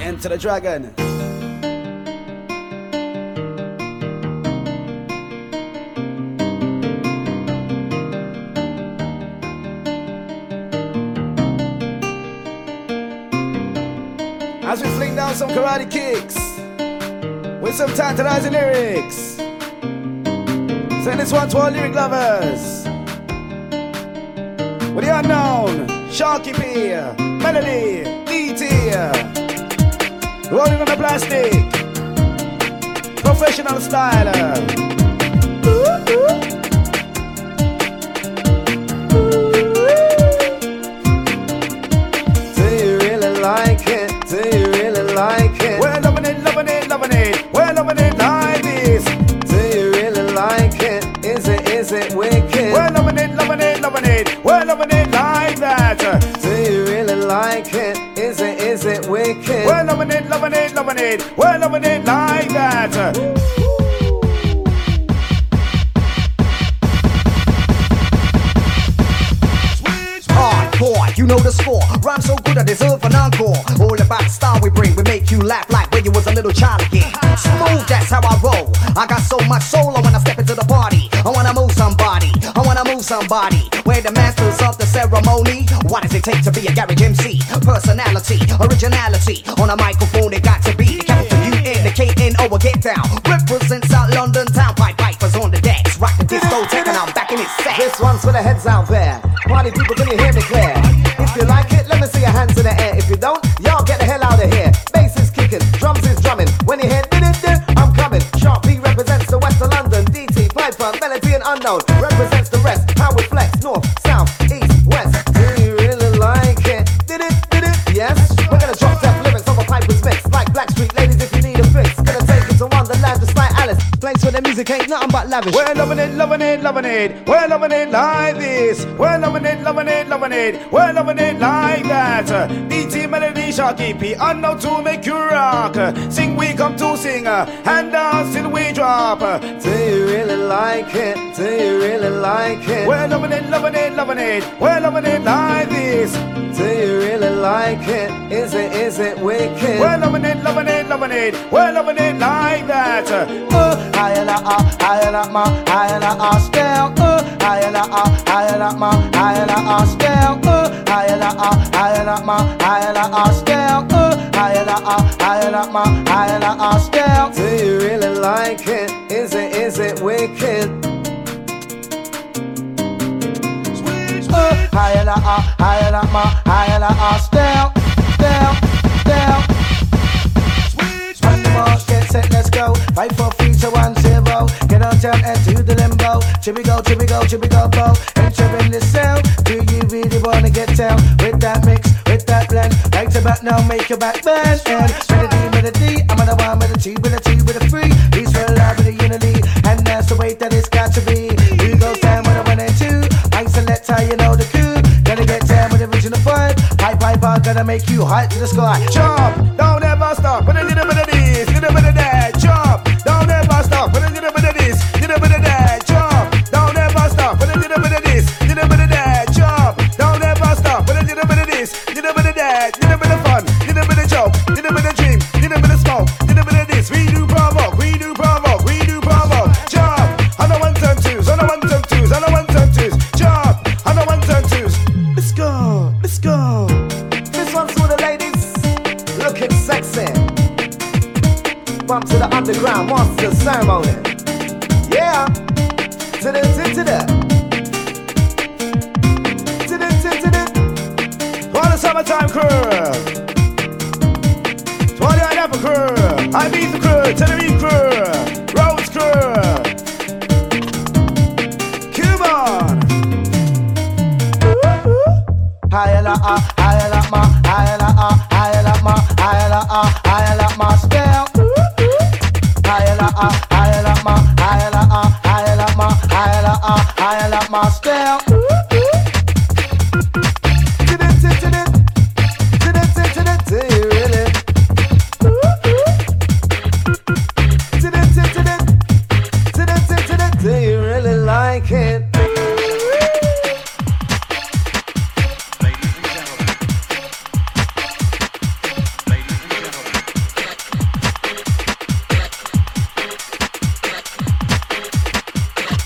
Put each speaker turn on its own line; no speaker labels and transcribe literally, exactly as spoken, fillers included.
Enter the Dragon. As we fling down some karate kicks with some tantalizing lyrics. Send this one to all lyric lovers. With the unknown, Sharky P, Melody, D T, rolling on the plastic, professional style. Ooh, ooh.
Do you really like it? Do you really like it?
We're loving it, loving it, loving it. We're loving it like this.
Do you really like it? Is it, is it wicked?
We're loving it, loving it, loving it. We're loving it like that.
Do you really like it? Is it, is it wicked?
We're loving it, loving it, loving it. We're loving it like that.
Hardcore, you know the score. Rhyme so good I deserve an encore. All about the style we bring, we make you laugh like when you was a little child again. Smooth, that's how I roll. I got so much soul, I wanna step into the party. I wanna move somebody, I wanna move somebody. We're the masters of the ceremony. What does it take to be a garage M C? Personality, originality. On a microphone it got to be the capital U N, the K N O, get down. Represent South London town, pipe pipers on the decks. Rock the discotheque and I'm back in it set.
This one's for the heads out there. Party people, can you hear me clear? If you like it, let me see your hands in the air. If you don't, y'all get the hell out of here. Bass is kicking, drums is drumming. When you hear did I'm coming. Sharp P represents the west of London. D T, Piper, Melody and Unknown represents the rest. How we flex, north, south, east, west. Do you really like it? Did it, did it? Yes. We're gonna drop that lyrics over Piper's mix. Like Blackstreet ladies if you need a fix. Gonna take it to Wonderland just like Alice. Place where the music ain't nothing but lavish.
We're loving it, loving it, loving it. We're loving it like this. We're loving it, loving it, loving it. We're loving it like that. D T, Melody, Sharky P, unknown to make you rock. Sing we come to sing, and dance till we drop.
Do you really like it? Do you really like it?
We're loving it, loving it, loving it. We're loving it like this.
Do you really like it? Is it, is it wicked?
We're loving it, loving it, loving it. We're loving it like that.
Uh, I and I, I and I, my, I and I, still. Uh, I and I, I and I, my, I and I, still. Uh, I and I, I and I, my, I and I, still. Uh, I and I, I and I, my, I and I, still.
Do you really like it? Is it, is it wicked?
Uh, I and I, I and I, my, I and I, still, still, still. On the mark, get set, let's go. Fight for future one zero. Get on down and do the limbo. Chippy go, chippy go, chippy go, bo. Entering the sound. Do you really wanna get down with that mix, with that blend? Right to back now, make your back bend. And melody, melody, I'm on a one with a two, with a two, with a three. Peace for love with a unity, and that's the way that it's got to be. We go down with a one and two. I select how you know the coup. Gotta get down with the original vibe. Pipe, pipe, I gotta make you high to the sky.
Jump, don't ever stop. With a little bit of this, little bit of that. Jump, don't ever stop. With a little bit of this, little bit of that. Jump, don't ever stop. With a little bit of this, little bit of that. Jump, don't ever stop. With a little bit of this, little bit of that. Little bit of fun, little bit of joke, little bit of dream, little bit of smoke, little bit of this. We do provoke, we do provoke, we do provoke. Jump, on the ones and twos, on the ones and twos, on the ones and twos. Jump, on the ones and twos. Let's go, let's go.
This one's for the ladies looking sexy. Bump to the underground monster ceremony. Yeah. To the to to the to the to to the.
To all the summertime crew, to all the Pineapple crew, I beat the crew, Tenerife crew, Rhodes crew, Cuban.
I la ah, I la ma, I la ah, I la ma, I la ah, I la ma, still. I la ah.